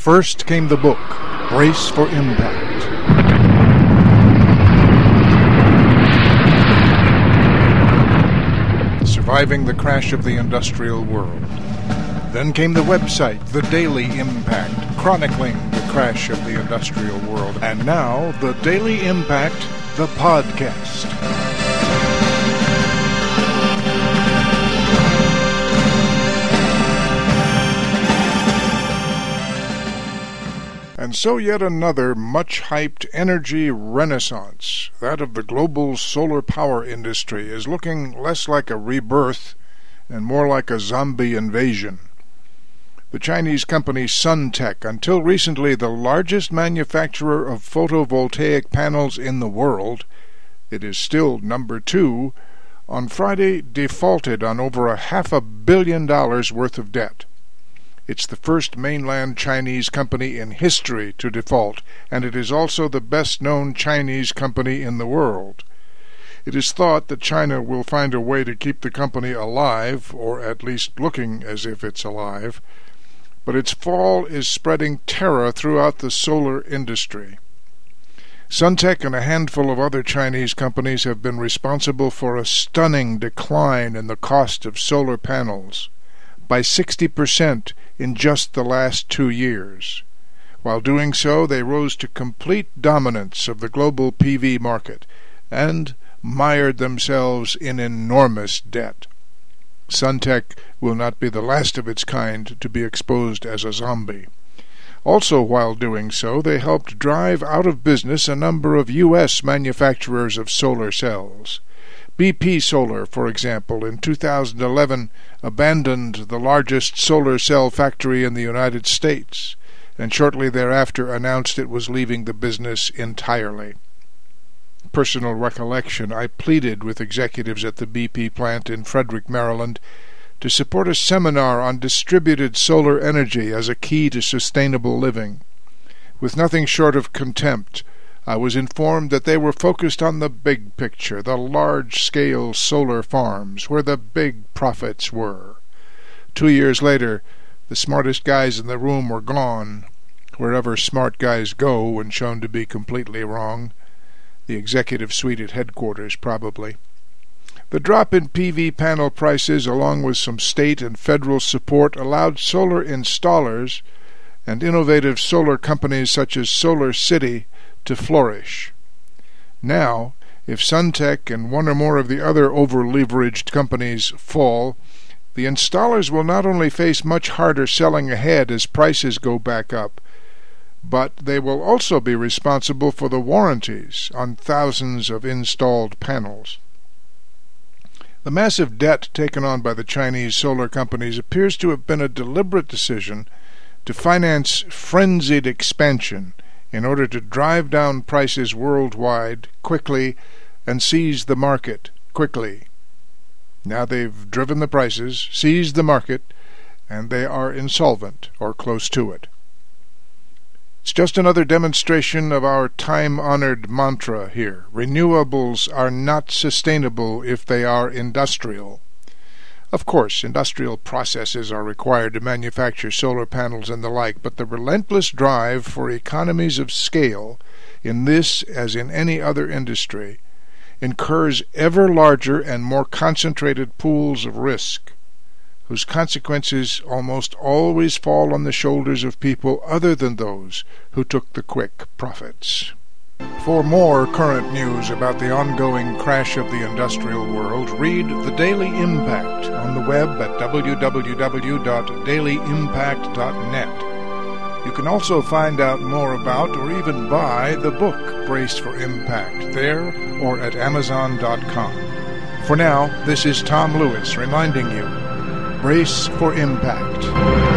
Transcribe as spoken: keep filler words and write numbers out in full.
First came the book, Brace for Impact. Surviving the Crash of the Industrial World. Then came the website, The Daily Impact, chronicling the crash of the industrial world. And now, The Daily Impact, the podcast. And so yet another much-hyped energy renaissance, that of the global solar power industry, is looking less like a rebirth and more like a zombie invasion. The Chinese company Suntech, until recently the largest manufacturer of photovoltaic panels in the world, it is still number two, on Friday defaulted on over a half a billion dollars worth of debt. It's the first mainland Chinese company in history to default, and it is also the best-known Chinese company in the world. It is thought that China will find a way to keep the company alive, or at least looking as if it's alive, but its fall is spreading terror throughout the solar industry. Suntech and a handful of other Chinese companies have been responsible for a stunning decline in the cost of solar panels, by sixty percent in just the last two years. While doing so, they rose to complete dominance of the global P V market and mired themselves in enormous debt. Suntech will not be the last of its kind to be exposed as a zombie. Also, while doing so, they helped drive out of business a number of U S manufacturers of solar cells. B P Solar, for example, in two thousand eleven abandoned the largest solar cell factory in the United States, and shortly thereafter announced it was leaving the business entirely. Personal recollection, I pleaded with executives at the B P plant in Frederick, Maryland, to support a seminar on distributed solar energy as a key to sustainable living. With nothing short of contempt, I was informed that they were focused on the big picture, the large-scale solar farms, where the big profits were. Two years later, the smartest guys in the room were gone, wherever smart guys go when shown to be completely wrong. The executive suite at headquarters, probably. The drop in P V panel prices, along with some state and federal support, allowed solar installers and innovative solar companies such as Solar City to flourish. Now, if Suntech and one or more of the other over-leveraged companies fall, the installers will not only face much harder selling ahead as prices go back up, but they will also be responsible for the warranties on thousands of installed panels. The massive debt taken on by the Chinese solar companies appears to have been a deliberate decision to finance frenzied expansion in order to drive down prices worldwide quickly and seize the market quickly. Now they've driven the prices, seized the market, and they are insolvent or close to it. It's just another demonstration of our time-honored mantra here. Renewables are not sustainable if they are industrial. Of course, industrial processes are required to manufacture solar panels and the like, but the relentless drive for economies of scale, in this as in any other industry, incurs ever larger and more concentrated pools of risk, whose consequences almost always fall on the shoulders of people other than those who took the quick profits. For more current news about the ongoing crash of the industrial world, read The Daily Impact on the web at w w w dot daily impact dot net. You can also find out more about or even buy the book Brace for Impact there or at amazon dot com. For now, this is Tom Lewis reminding you, brace for impact.